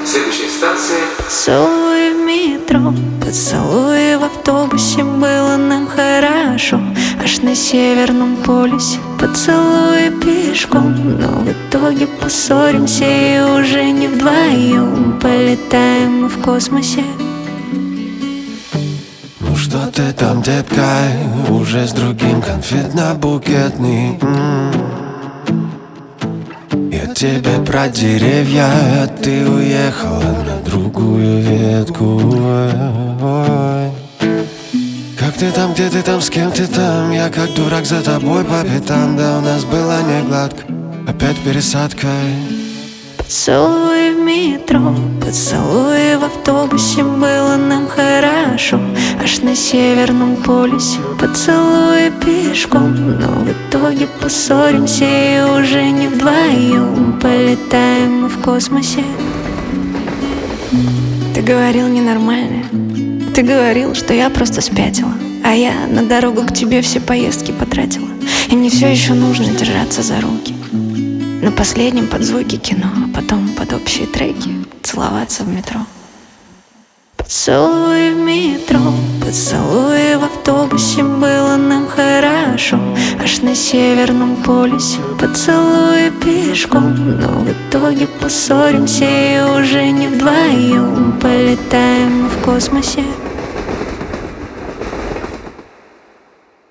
Следующая станция. Поцелуи в метро, поцелуи в автобусе, было нам хорошо. Аж на Северном полюсе поцелуи пешком, но в итоге поссоримся и уже не вдвоем полетаем мы в космосе. Ну что ты там, детка, уже с другим конфетно-букетный? Я тебе про деревья, а ты уехала на другую ветку. Ой. Как ты там, где ты там, с кем ты там? Я как дурак за тобой по пятам. Да у нас было не гладко, опять пересадка. Поцелуи в метро, поцелуи в автобусе, было нам хорошо. Аж на Северном полюсе поцелуи пешком, но в итоге поссоримся и уже не вдвоем полетаем мы в космосе. Ты говорил ненормально, ты говорил, что я просто спятила, а я на дорогу к тебе все поездки потратила. И мне все еще нужно держаться за руки на последнем под звуки кино, а потом под общие треки целоваться в метро. Поцелуи в метро, поцелуи в автобусе, было нам хорошо. Аж на Северном полюсе поцелуи пешком, но в итоге поссоримся и уже не вдвоем полетаем мы в космосе.